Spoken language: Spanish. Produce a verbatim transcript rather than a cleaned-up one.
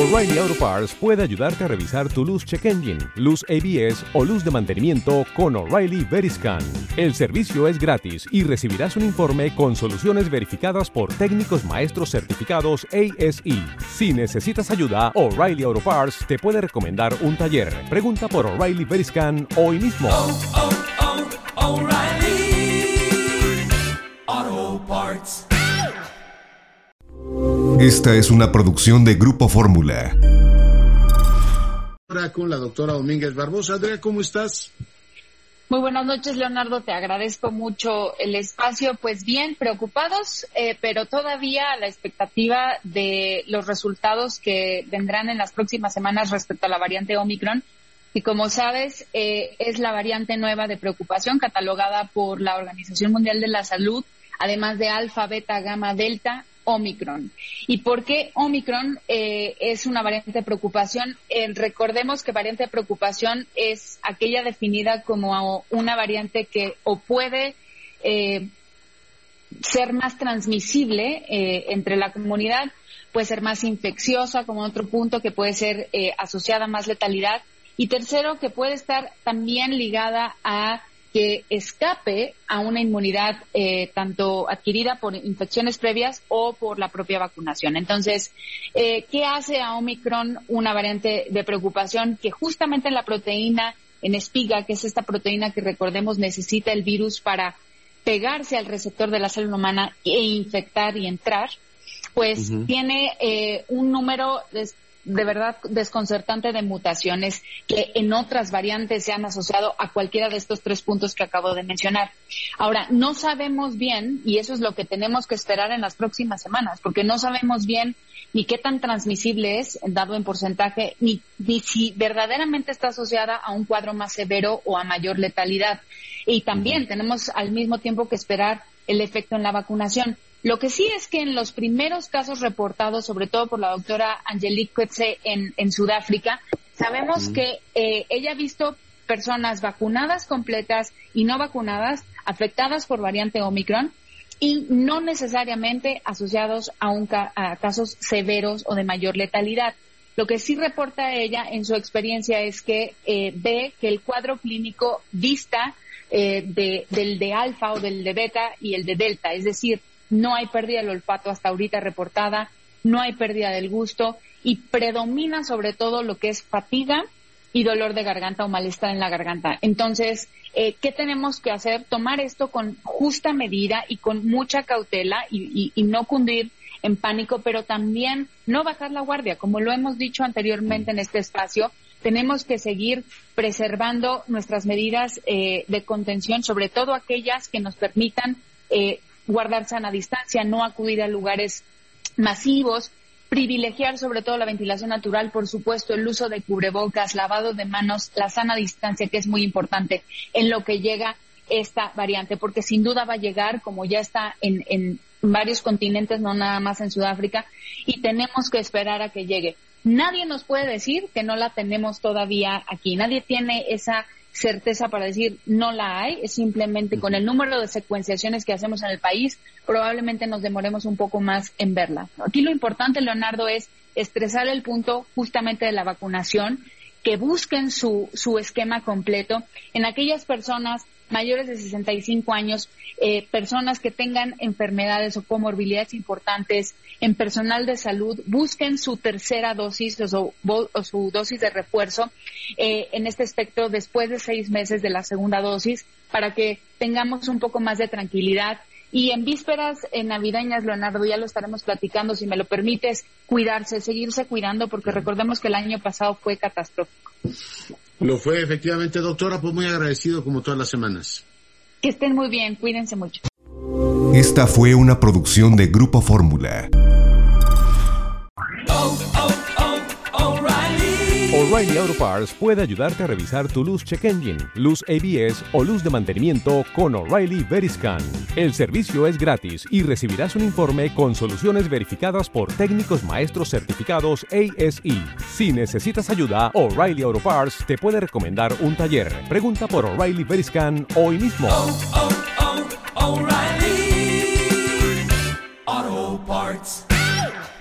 O'Reilly Auto Parts puede ayudarte a revisar tu luz check engine, luz A B S o luz de mantenimiento con O'Reilly Veriscan. El servicio es gratis y recibirás un informe con soluciones verificadas por técnicos maestros certificados A S E. Si necesitas ayuda, O'Reilly Auto Parts te puede recomendar un taller. Pregunta por O'Reilly Veriscan hoy mismo. Oh, oh, oh, O'Reilly Auto Parts. Esta es una producción de Grupo Fórmula. Ahora con la doctora Domínguez Barbosa. Andrea, ¿cómo estás? Muy buenas noches, Leonardo. Te agradezco mucho el espacio. Pues bien, preocupados, eh, pero todavía a la expectativa de los resultados que vendrán en las próximas semanas respecto a la variante Omicron. Y como sabes, eh, es la variante nueva de preocupación catalogada por la Organización Mundial de la Salud, además de alfa, beta, gamma, delta, Omicron. ¿Y por qué Omicron eh, es una variante de preocupación? Eh, recordemos que variante de preocupación es aquella definida como una variante que o puede eh, ser más transmisible eh, entre la comunidad, puede ser más infecciosa, como otro punto que puede ser eh, asociada a más letalidad, y tercero, que puede estar también ligada a que escape a una inmunidad eh, tanto adquirida por infecciones previas o por la propia vacunación. Entonces, eh, ¿qué hace a Omicron una variante de preocupación? Que justamente en la proteína, en espiga, que es esta proteína que recordemos necesita el virus para pegarse al receptor de la célula humana e infectar y entrar, pues uh-huh. tiene eh, un número de de verdad desconcertante de mutaciones que en otras variantes se han asociado a cualquiera de estos tres puntos que acabo de mencionar. Ahora, no sabemos bien, y eso es lo que tenemos que esperar en las próximas semanas, porque no sabemos bien ni qué tan transmisible es, dado en porcentaje, ni, ni si verdaderamente está asociada a un cuadro más severo o a mayor letalidad. Y también uh-huh. tenemos al mismo tiempo que esperar el efecto en la vacunación. Lo que sí es que en los primeros casos reportados, sobre todo por la doctora Angelique Coetzee en, en Sudáfrica, sabemos mm. que eh, ella ha visto personas vacunadas completas y no vacunadas afectadas por variante Omicron y no necesariamente asociados a, un ca- a casos severos o de mayor letalidad. Lo que sí reporta ella en su experiencia es que eh, ve que el cuadro clínico dista eh, de, del de alfa o del de beta y el de delta, es decir, no hay pérdida del olfato hasta ahorita reportada, no hay pérdida del gusto y predomina sobre todo lo que es fatiga y dolor de garganta o malestar en la garganta. Entonces, eh, ¿qué tenemos que hacer? Tomar esto con justa medida y con mucha cautela y, y, y no cundir en pánico, pero también no bajar la guardia. Como lo hemos dicho anteriormente en este espacio, tenemos que seguir preservando nuestras medidas eh, de contención, sobre todo aquellas que nos permitan eh, guardar sana distancia, no acudir a lugares masivos, privilegiar sobre todo la ventilación natural, por supuesto, el uso de cubrebocas, lavado de manos, la sana distancia, que es muy importante en lo que llega esta variante, porque sin duda va a llegar, como ya está en, en varios continentes, no nada más en Sudáfrica, y tenemos que esperar a que llegue. Nadie nos puede decir que no la tenemos todavía aquí, nadie tiene esa certeza para decir no la hay, es simplemente con el número de secuenciaciones que hacemos en el país, probablemente nos demoremos un poco más en verla. Aquí lo importante, Leonardo, es estresar el punto justamente de la vacunación, que busquen su, su esquema completo en aquellas personas mayores de sesenta y cinco años, eh, personas que tengan enfermedades o comorbilidades importantes, en personal de salud, busquen su tercera dosis o su, o su dosis de refuerzo eh, en este espectro después de seis meses de la segunda dosis para que tengamos un poco más de tranquilidad. Y en vísperas en navideñas, Leonardo, ya lo estaremos platicando, si me lo permites, cuidarse, seguirse cuidando, porque recordemos que el año pasado fue catastrófico. Lo fue, efectivamente, doctora, pues muy agradecido como todas las semanas. Que estén muy bien, cuídense mucho. Esta fue una producción de Grupo Fórmula. Oh, oh, oh, O'Reilly. O'Reilly Auto Parts puede ayudarte a revisar tu luz check engine, luz A B S o luz de mantenimiento con O'Reilly Veriscan. El servicio es gratis y recibirás un informe con soluciones verificadas por técnicos maestros certificados A S E. Si necesitas ayuda, O'Reilly Auto Parts te puede recomendar un taller. Pregunta por O'Reilly Veriscan hoy mismo. Oh, oh, oh, O'Reilly Auto Parts.